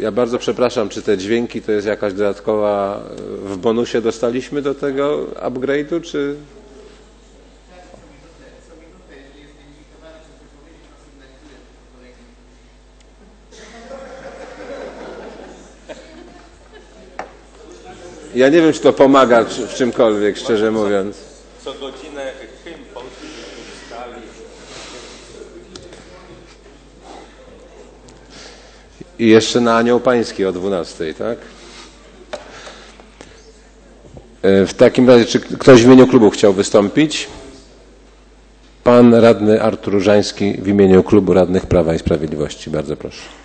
Ja bardzo przepraszam, czy te dźwięki to jest jakaś dodatkowa, w bonusie dostaliśmy do tego upgrade'u, czy... Ja nie wiem, czy to pomaga w czymkolwiek, szczerze mówiąc. Co godzinę hymn polski stali. I jeszcze na Anioł Pański o 12, tak? W takim razie, czy ktoś w imieniu klubu chciał wystąpić? Pan radny Artur Różański w imieniu klubu radnych Prawa i Sprawiedliwości. Bardzo proszę.